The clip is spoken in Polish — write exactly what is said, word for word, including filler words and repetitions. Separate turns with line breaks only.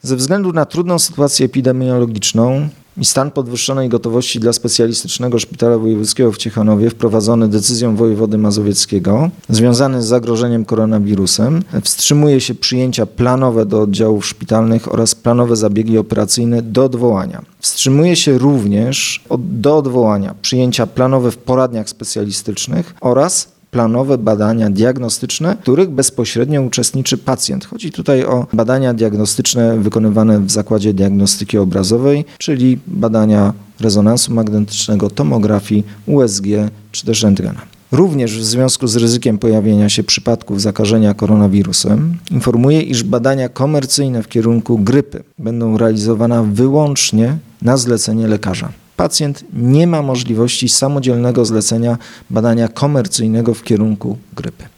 Ze względu na trudną sytuację epidemiologiczną i stan podwyższonej gotowości dla Specjalistycznego Szpitala Wojewódzkiego w Ciechanowie wprowadzony decyzją wojewody mazowieckiego związany z zagrożeniem koronawirusem wstrzymuje się przyjęcia planowe do oddziałów szpitalnych oraz planowe zabiegi operacyjne do odwołania. Wstrzymuje się również od, do odwołania przyjęcia planowe w poradniach specjalistycznych oraz planowe badania diagnostyczne, w których bezpośrednio uczestniczy pacjent. Chodzi tutaj o badania diagnostyczne wykonywane w Zakładzie Diagnostyki Obrazowej, czyli badania rezonansu magnetycznego, tomografii, U S G czy też rentgena. Również w związku z ryzykiem pojawienia się przypadków zakażenia koronawirusem informuję, iż badania komercyjne w kierunku grypy będą realizowane wyłącznie na zlecenie lekarza. Pacjent nie ma możliwości samodzielnego zlecenia badania komercyjnego w kierunku grypy.